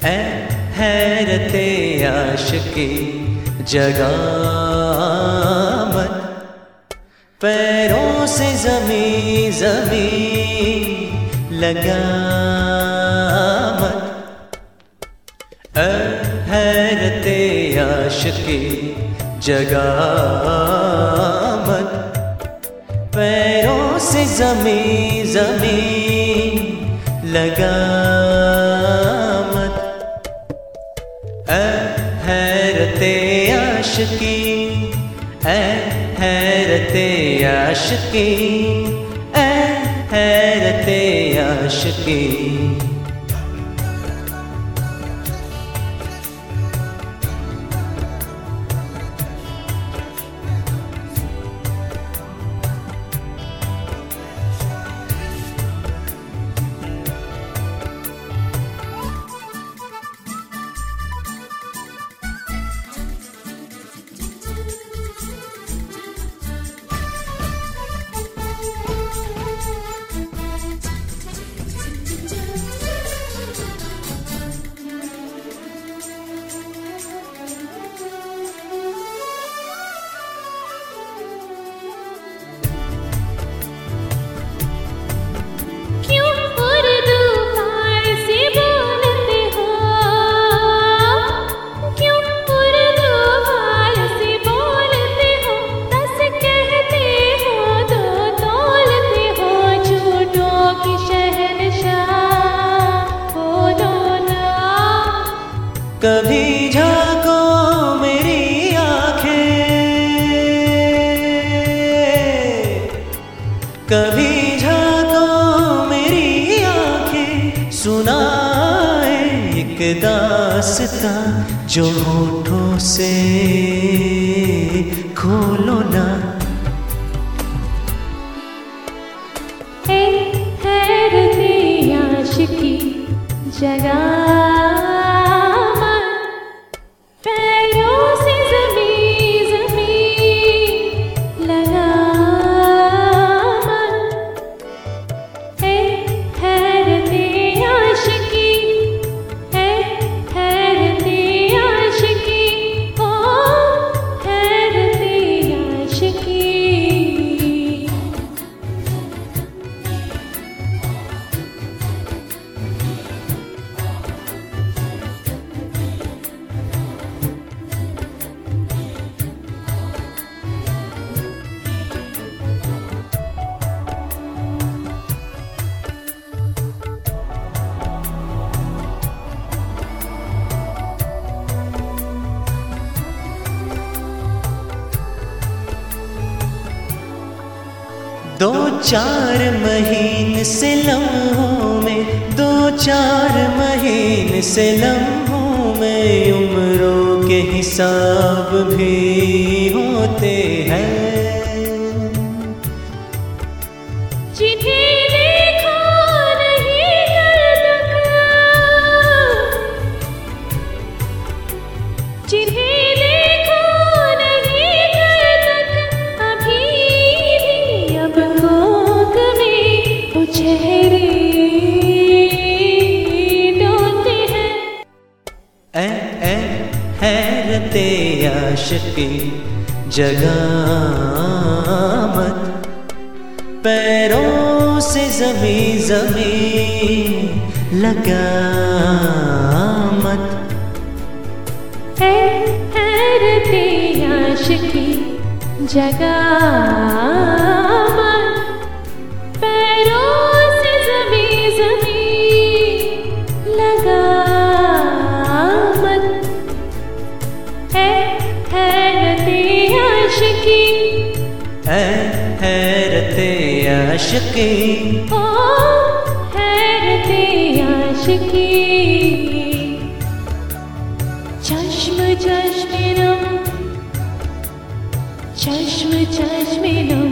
ऐ हैरते आशिकी जगा मत, पैरों से ज़मीं ज़मीं लगा मत। ऐ हैरते आशिकी जगा मत, पैरों से ज़मीं ज़मीं लगा मत। ऐ हैरते आशिकी, ऐ हैरते आशिकी, ऐ हैरते आशिकी। कभी झांको मेरी आँखें, कभी झांको मेरी आँखें, सुनाए एक दास्तां जो होठों से खोलो ना। ऐ हैरते आशिकी जगा दो चार महीने से लम्हों में, दो चार महीने से लम्हों में उम्रों के हिसाब भी होते हैं। जिन्हें देखा नहीं कल तक, जिन्हें चेहरे डोलते हैं। ऐ हैरते आशिकी जगा मत, पैरों से ज़मीं ज़मीं लगा मत। ऐ हैरते आशिकी जगा मत, पैरों से ज़मीं ज़मीं लगा मत। ऐ हैरते आशिकी, ऐ हैरते आशिकी, ओ हैरते आशिकी। चश्म चश्मे नम, चश्म चश्मे नम,